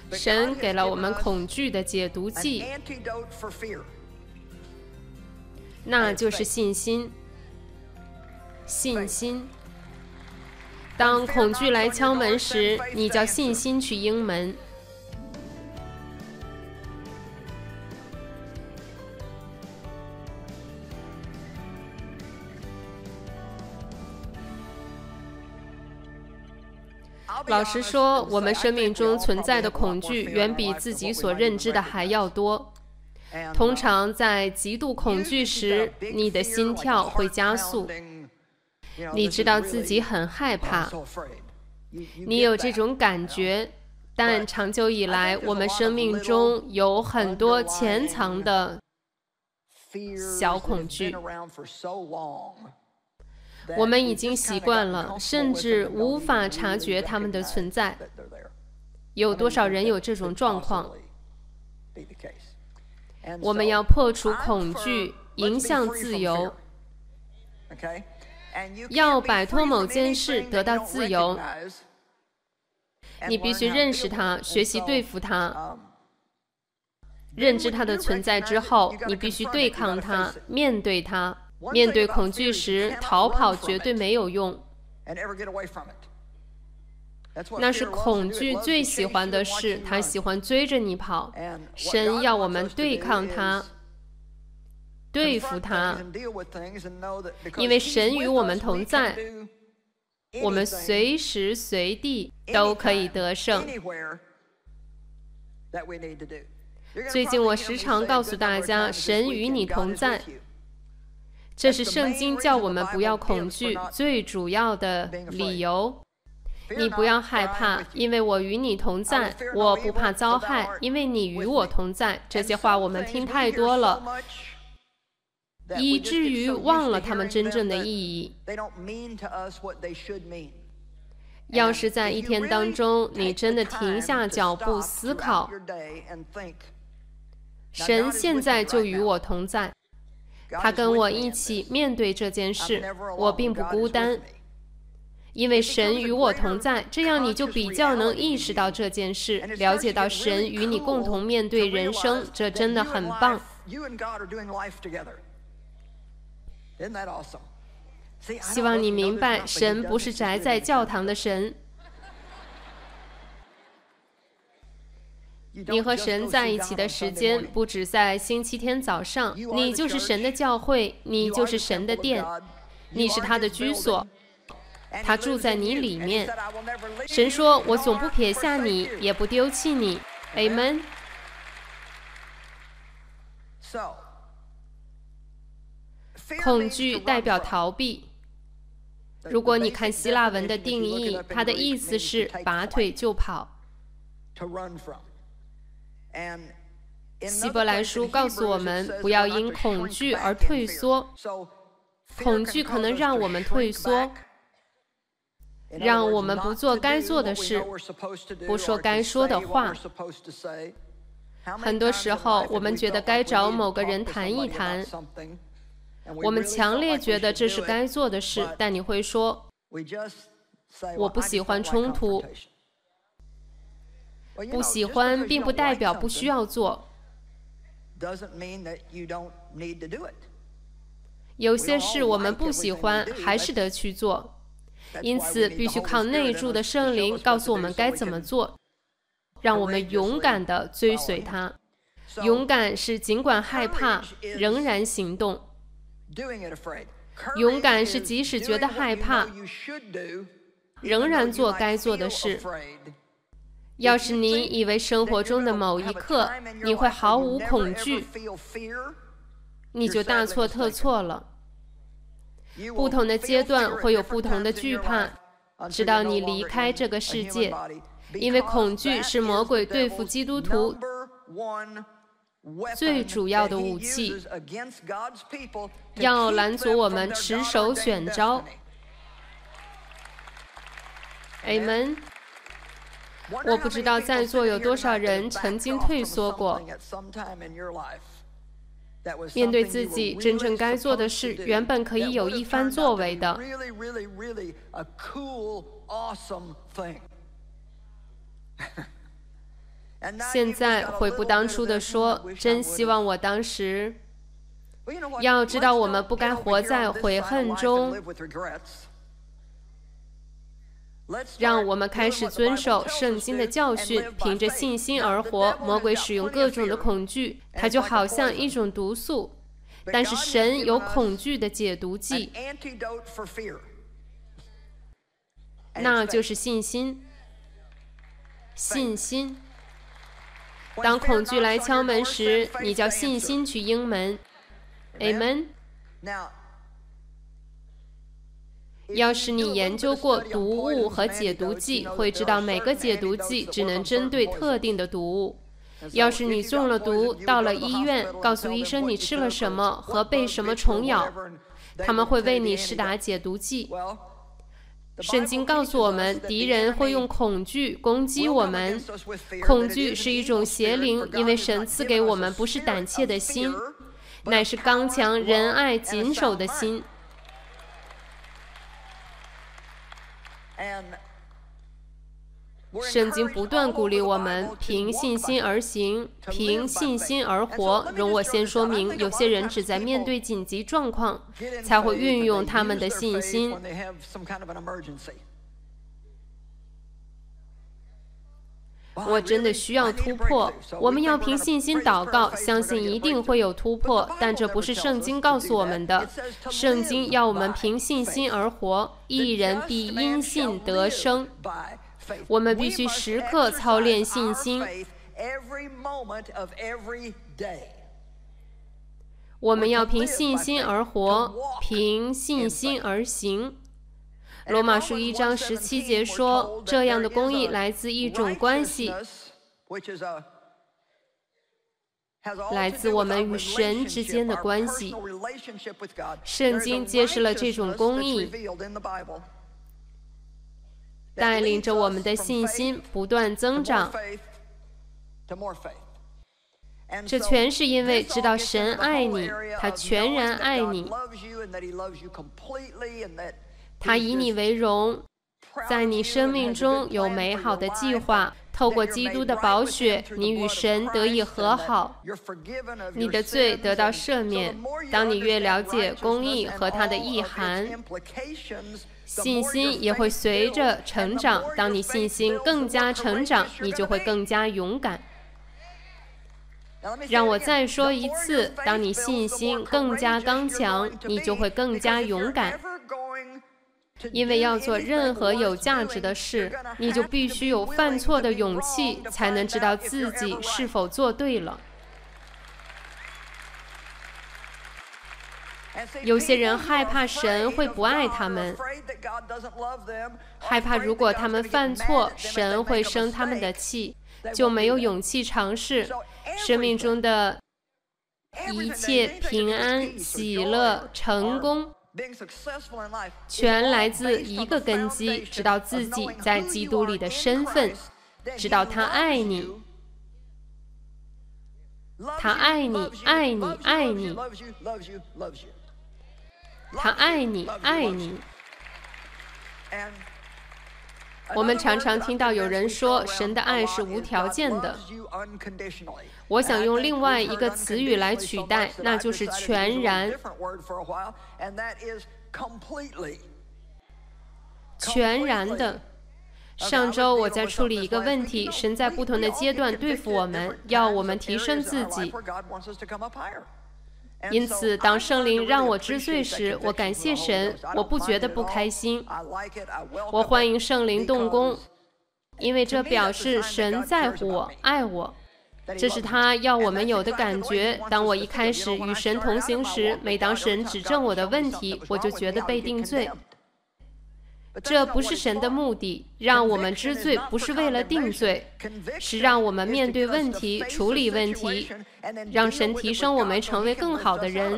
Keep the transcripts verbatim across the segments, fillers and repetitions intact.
神给了我们恐惧的解毒剂，那就是信心。信心。当恐惧来敲门时，你叫信心去应门。老实说，我们生命中存在的恐惧远比自己所认知的还要多。通常在极度恐惧时，你的心跳会加速，你知道自己很害怕，你有这种感觉。但长久以来，我们生命中有很多潜藏的小恐惧，我们已经习惯了，甚至无法察觉它们的存在。有多少人有这种状况？我们要破除恐惧，迎向自由。要摆脱某件事，得到自由，你必须认识它，学习对付它。认知它的存在之后，你必须对抗它，面对它。面对恐惧时，逃跑绝对没有用。那是恐惧最喜欢的事，它喜欢追着你跑。神要我们对抗它，对付它，因为神与我们同在，我们随时随地都可以得胜。最近我时常告诉大家，神与你同在。这是圣经叫我们不要恐惧最主要的理由。你不要害怕，因为我与你同在；我不怕遭害，因为你与我同在。这些话我们听太多了，以至于忘了它们真正的意义。要是在一天当中，你真的停下脚步思考，神现在就与我同在。他跟我一起面对这件事，我并不孤单，因为神与我同在，这样你就比较能意识到这件事，了解到神与你共同面对人生，这真的很棒。希望你明白，神不是宅在教堂的神。你和神在一起的时间不只在星期天早上，你就是神的教会，你就是神的殿，你是他的居所，他住在你里面。神说，我总不撇下你，也不丢弃你。 Amen。 恐惧代表逃避。如果你看希腊文的定义，它的意思是拔腿就跑。希伯来书告诉我们，不要因恐惧而退缩。恐惧可能让我们退缩，让我们不做该做的事，不说该说的话。很多时候，我们觉得该找某个人谈一谈，我们强烈觉得这是该做的事，但你会说，我不喜欢冲突。不喜欢并不代表不需要做。有些事我们不喜欢，还是得去做。因此，必须靠内住的圣灵告诉我们该怎么做，让我们勇敢地追随他。勇敢是尽管害怕，仍然行动。勇敢是即使觉得害怕，仍然做该做的事。要是你以为生活中的某一刻你会毫无恐惧，你就大错特错了。不同的阶段会有不同的惧怕，直到你离开这个世界，因为恐惧是魔鬼对付基督徒最主要的武器，要拦阻我们持守选召。 Amen。我不知道在座有多少人曾经退缩过，面对自己真正该做的事，原本可以有一番作为的。 现在悔不当初地说，真希望我当时。要知道，我们不该活在悔恨中。让我们开始遵守圣经的教训，凭着信心而活。魔鬼使用各种的恐惧，它就好像一种毒素，但是神有恐惧的解毒剂，那就是信心。信心。当恐惧来敲门时，你叫信心去应门。Amen。要是你研究过毒物和解毒剂，会知道每个解毒剂只能针对特定的毒物。要是你中了毒，到了医院，告诉医生你吃了什么和被什么虫咬，他们会为你施打解毒剂。圣经告诉我们，敌人会用恐惧攻击我们。恐惧是一种邪灵，因为神赐给我们不是胆怯的心，乃是刚强、仁爱、谨守的心。圣经不断鼓励我们凭信心而行，凭信心而活。容我先说明，有些人只在面对紧急状况才会运用他们的信心。我真的需要突破。我们要凭信心祷告，相信一定会有突破，但这不是圣经告诉我们的。圣经要我们凭信心而活，义人必因信得生。我们必须时刻操练信心。我们要凭信心而活，凭信心而行。罗马书一章十七节说，这样的公义来自一种关系，来自我们与神之间的关系。圣经揭示了这种公义，带领着我们的信心不断增长。这全是因为知道神爱你，他全然爱你，他以你为荣，在你生命中有美好的计划。透过基督的宝血，你与神得以和好，你的罪得到赦免。当你越了解公义和它的意涵，信心也会随着成长。当你信心更加成长，你就会更加勇敢。让我再说一次，当你信心更加刚强，你就会更加勇敢。因为要做任何有价值的事，你就必须有犯错的勇气，才能知道自己是否做对了。有些人害怕神会不爱他们，害怕如果他们犯错，神会生他们的气，就没有勇气尝试。生命中的一切平安、喜乐、成功，全来自一个根基，知道自己在基督里的身份，知道他爱你，他爱你，爱你，爱你，他爱你，爱你。我们常常听到有人说，神的爱是无条件的。我想用另外一个词语来取代，那就是全然。全然的。上周我在处理一个问题，神在不同的阶段对付我们，要我们提升自己。因此，当圣灵让我知罪时，我感谢神，我不觉得不开心。我欢迎圣灵动工，因为这表示神在乎我，爱我。这是他要我们有的感觉。当我一开始与神同行时，每当神指正我的问题，我就觉得被定罪。这不是神的目的，让我们知罪不是为了定罪，是让我们面对问题、处理问题，让神提升我们成为更好的人。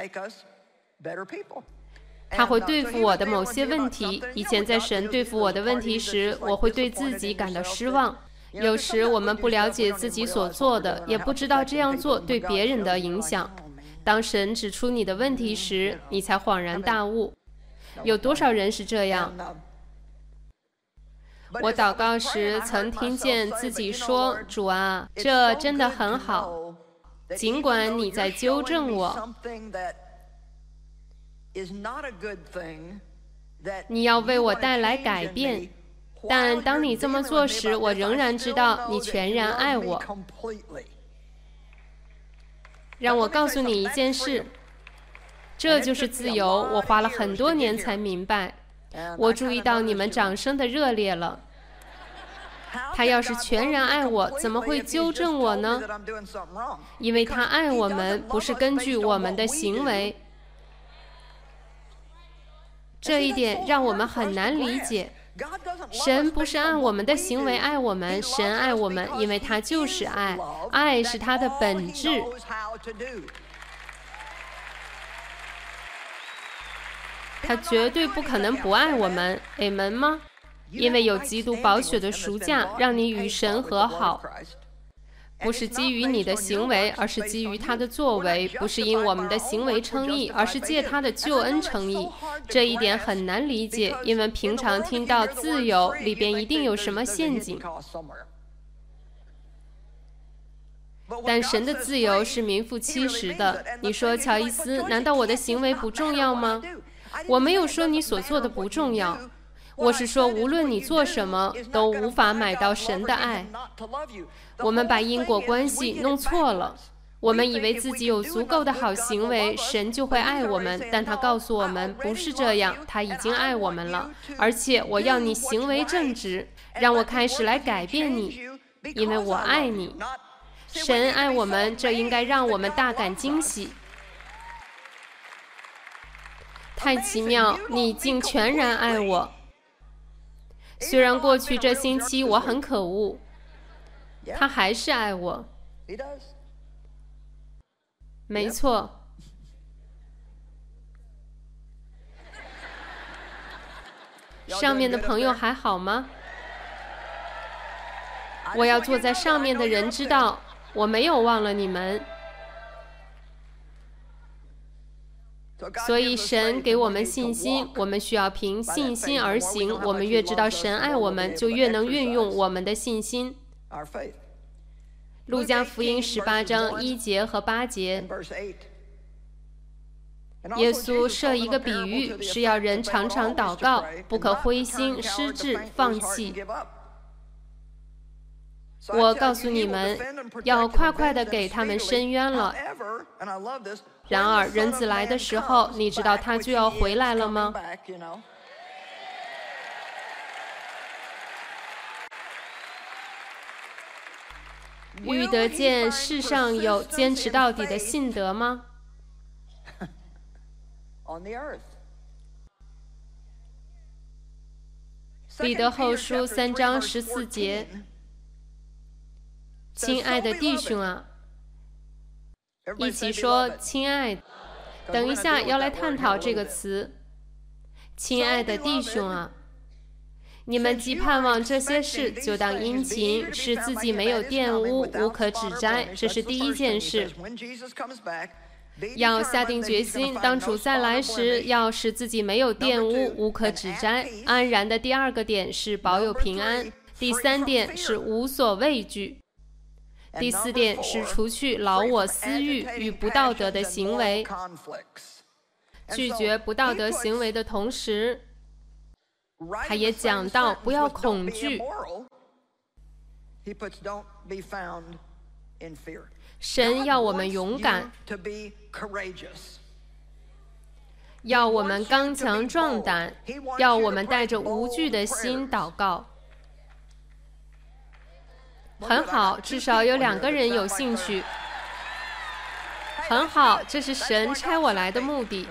他会对付我的某些问题。以前在神对付我的问题时，我会对自己感到失望。有时我们不了解自己所做的，也不知道这样做对别人的影响。当神指出你的问题时，你才恍然大悟。有多少人是这样？ 我祷告时曾听见自己说：“主啊，这真的很好，尽管你在纠正我。你要为我带来改变，但当你这么做时，我仍然知道你全然爱我。”让我告诉你一件事，这就是自由。我花了很多年才明白。我注意到你们掌声的热烈了。他要是全然爱我，怎么会纠正我呢？因为他爱我们，不是根据我们的行为。这一点让我们很难理解。神不是按我们的行为爱我们，神爱我们，因为他就是爱，爱是他的本质。他绝对不可能不爱我们 ，Amen 吗？因为有基督宝血的赎价，让你与神和好。不是基于你的行为，而是基于他的作为；不是因我们的行为称义，而是借他的救恩称义。这一点很难理解，因为平常听到自由，里边一定有什么陷阱。但神的自由是名副其实的。你说，乔伊斯，难道我的行为不重要吗？我没有说你所做的不重要，我是说，无论你做什么，都无法买到神的爱。我们把因果关系弄错了。我们以为自己有足够的好行为，神就会爱我们，但他告诉我们不是这样，他已经爱我们了。而且我要你行为正直，让我开始来改变你，因为我爱你。神爱我们，这应该让我们大感惊喜。太奇妙，你竟全然爱我。虽然过去这星期我很可恶，他还是爱我。没错。上面的朋友还好吗？我要坐在上面的人知道，我没有忘了你们。所以神给我们信心，我们需要凭信心而行。我们越知道神爱我们，就越能运用我们的信心。路加福音十八章一节和八节，耶稣设一个比喻，是要人常常祷告，不可灰心失志放弃。我告诉你们，要快快地给他们伸冤了。然而，人子来的时候，你知道他就要回来了吗？遇得见世上有坚持到底的信德吗？彼得后书三章十四节，亲爱的弟兄啊，一起说亲爱的。等一下要来探讨这个词，亲爱的弟兄啊，你们既盼望这些事，就当殷勤，使自己没有玷污，无可指摘。这是第一件事。要下定决心，当主再来时，要使自己没有玷污，无可指摘。安然的第二个点是保有平安，第三点是无所畏惧，第四点是除去老我私欲与不道德的行为。拒绝不道德行为的同时，他也讲到不要恐惧。神要我们勇敢，要我们刚强壮胆，要我们带着无惧的心祷告。很好，至少有两个人有兴趣。很好，这是神差我来的目的。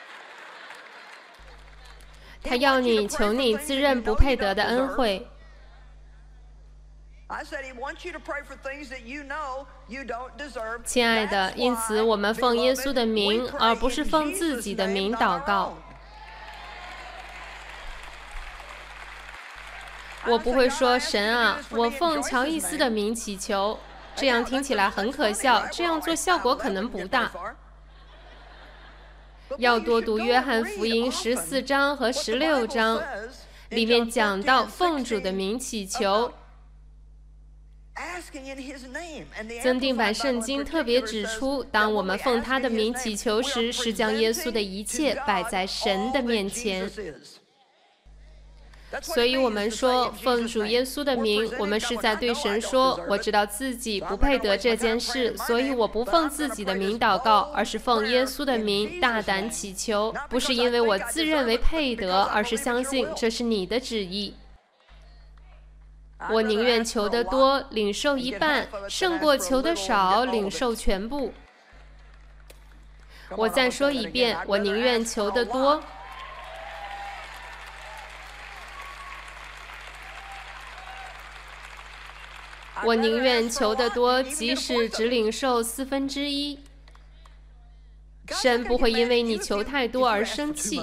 他要你求你自认不配得的恩惠。亲爱的，因此我们奉耶稣的名，而不是奉自己的名祷告。我不会说神啊，我奉乔伊斯的名祈求，这样听起来很可笑，这样做效果可能不大。要多读约翰福音十四章和十六章， 里面讲到奉主的名祈求。增订版圣经特别指出，当我们奉他的名祈求时，是将耶稣的一切摆在神的面前。所以我们说，奉主耶稣的名，我们是在对神说，我知道自己不配得这件事，所以我不奉自己的名祷告，而是奉耶稣的名大胆祈求，不是因为我自认为配得，而是相信这是你的旨意。我宁愿求得多，领受一半，胜过求得少，领受全部。我再说一遍，我宁愿求得多。我宁愿求得多，即使只领受四分之一。神不会因为你求太多而生气。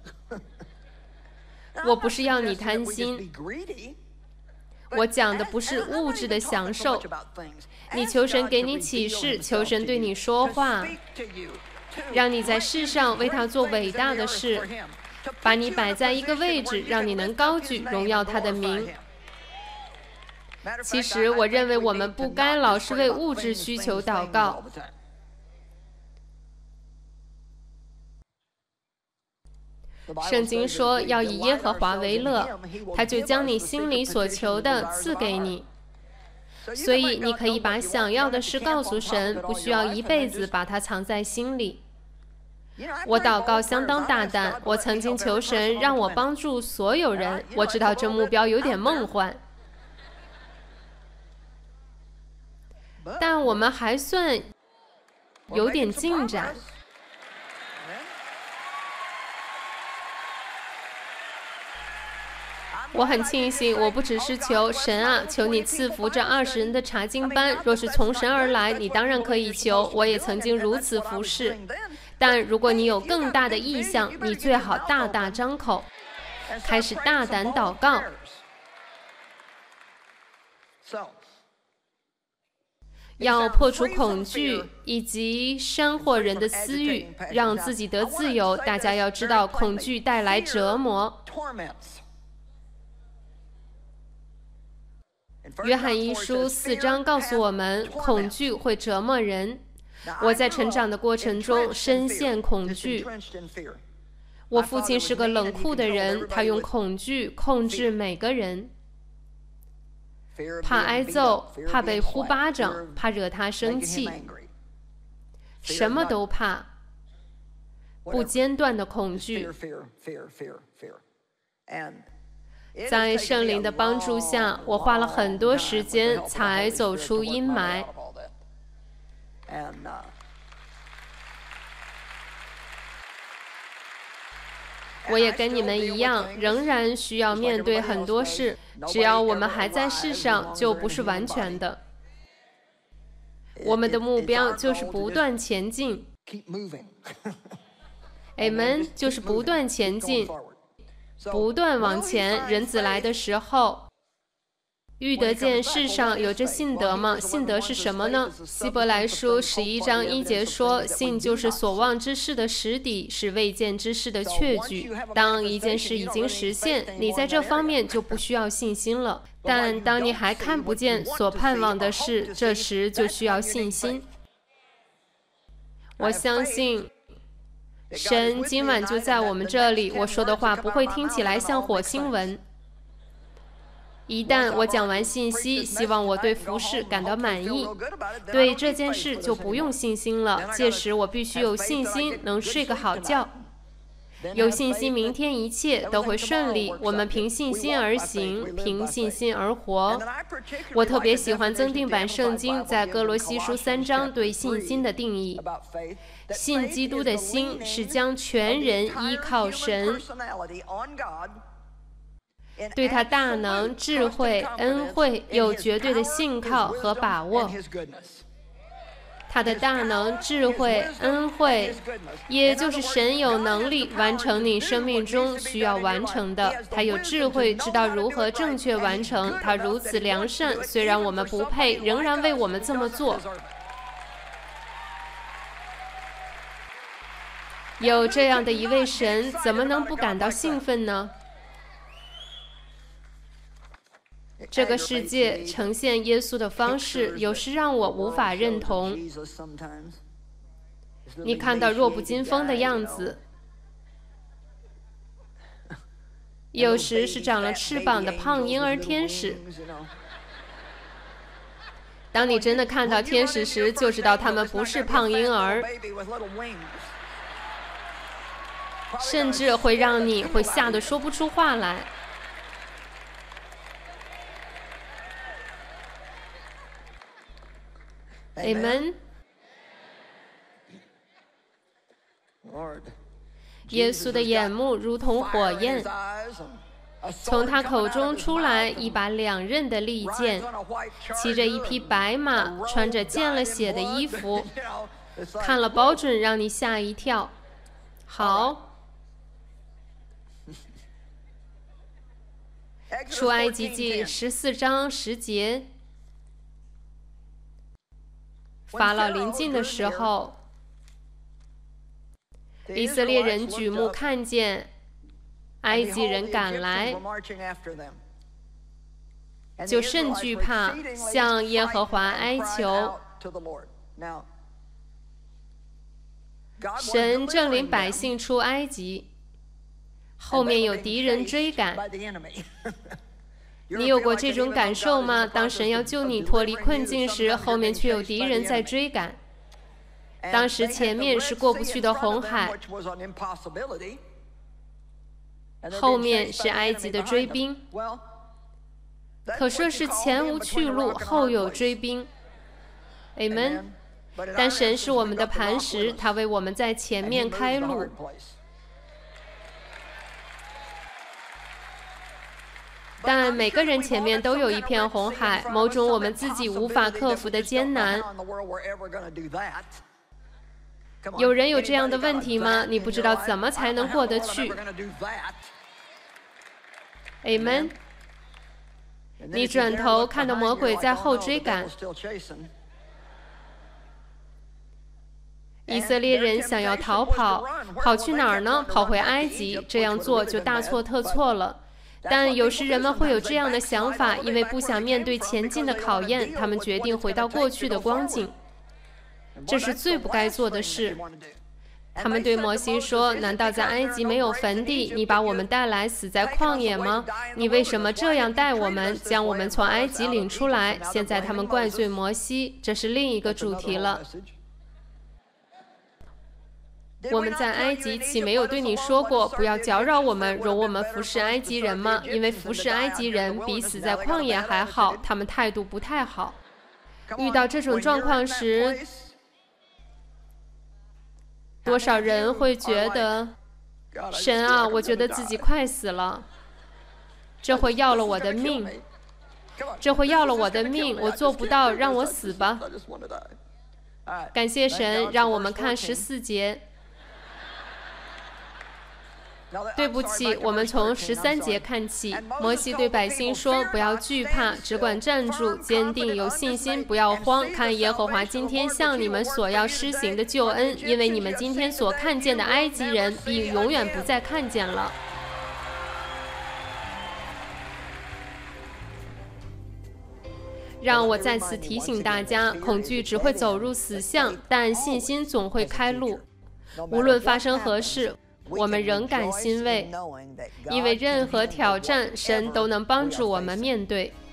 我不是要你贪心。我讲的不是物质的享受，你求神给你启示，求神对你说话，让你在世上为他做伟大的事，把你摆在一个位置，让你能高举荣耀他的名。其实我认为我们不该老是为物质需求祷告。圣经说要以耶和华为乐，他就将你心里所求的赐给你。所以你可以把想要的事告诉神，不需要一辈子把它藏在心里。我祷告相当大胆，我曾经求神让我帮助所有人，我知道这目标有点梦幻，但我们还算有点进展。我很庆幸，我不只是求神啊，求你赐福这二十人的查经班。若是从神而来，你当然可以求。我也曾经如此服侍。但如果你有更大的意向，你最好大大张口，开始大胆祷告。要破除恐惧以及煽惑人的私欲，让自己得自由。大家要知道，恐惧带来折磨。约翰一书四章告诉我们，恐惧会折磨人。我在成长的过程中深陷恐惧。我父亲是个冷酷的人，他用恐惧控制每个人，怕挨揍，怕被呼巴掌，怕惹他生气，什么都怕，不间断的恐惧。在圣灵的帮助下，我花了很多时间才走出阴霾。我也跟你们一样，仍然需要面对很多事。只要我们还在世上，就不是完全的。我们的目标就是不断前进。Amen， 就是不断前进。不断往前，人子来的时候，遇得见世上有着信德吗？信德是什么呢？希伯来书十一章一节说，信就是所望之事的实底，是未见之事的确据。当一件事已经实现，你在这方面就不需要信心了。但当你还看不见所盼望的事，这时就需要信心。我相信神今晚就在我们这里，我说的话不会听起来像火星文。一旦我讲完信息，希望我对服事感到满意，对这件事就不用信心了。届时我必须有信心，能睡个好觉。有信心，明天一切都会顺利。我们凭信心而行，凭信心而活。我特别喜欢增订版圣经在哥罗西书三章对信心的定义。信基督的心是将全人依靠神，对他大能、智慧、恩惠有绝对的信靠和把握。他的大能、智慧、恩惠，也就是神有能力完成你生命中需要完成的。他有智慧，知道如何正确完成。他如此良善，虽然我们不配，仍然为我们这么做。有这样的一位神，怎么能不感到兴奋呢？ 这个世界呈现耶稣的方式，有时让我无法认同。你看到弱不禁风的样子，有时是长了翅膀的胖婴儿天使。当你真的看到天使时，就知道他们不是胖婴儿，甚至会让你会吓得说不出话来。Amen。耶稣的眼目如同火焰，从他口中出来一把两刃的利剑，骑着一匹白马，穿着溅了血的衣服，看了保准让你吓一跳。好，出埃及记十四章十节，法老临近的时候，以色列人举目看见埃及人赶来，就甚惧怕，向耶和华哀求。神正领百姓出埃及，后面有敌人追赶。你有过这种感受吗？当神要救你脱离困境时，后面却有敌人在追赶。当时前面是过不去的红海，后面是埃及的追兵。可说是前无去路，后有追兵。Amen。但神是我们的磐石，他为我们在前面开路。但每个人前面都有一片红海，某种我们自己无法克服的艰难。有人有这样的问题吗？你不知道怎么才能过得去。Amen。你转头看到魔鬼在后追赶。以色列人想要逃跑，跑去哪儿呢？跑回埃及。这样做就大错特错了。但有时人们会有这样的想法，因为不想面对前进的考验，他们决定回到过去的光景。这是最不该做的事。他们对摩西说：“难道在埃及没有坟地？你把我们带来死在旷野吗？你为什么这样待我们，将我们从埃及领出来？”现在他们怪罪摩西，这是另一个主题了。我们在埃及岂没有对你说过，不要搅扰我们，容我们服侍埃及人吗？因为服侍埃及人比死在旷野还好，他们态度不太好。遇到这种状况时，多少人会觉得，神啊，我觉得自己快死了，这会要了我的命，这会要了我的命，我做不到，让我死吧。感谢神，让我们看十四节。对不起，我们从十三节看起。摩西对百姓说：“不要惧怕，只管站住，坚定有信心，不要慌。看耶和华今天向你们所要施行的救恩，因为你们今天所看见的埃及人，必永远不再看见了。”让我再次提醒大家，恐惧只会走入死巷，但信心总会开路。无论发生何事，我们仍感欣慰，因为任何挑战，神都能帮助我们面对。